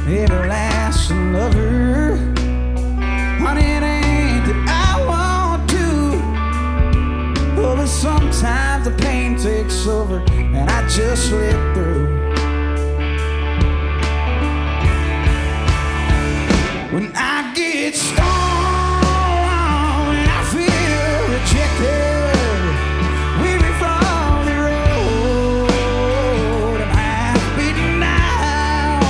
everlasting lover. Honey, it ain't that I want to, oh, but sometimes the pain takes over and I just slip through.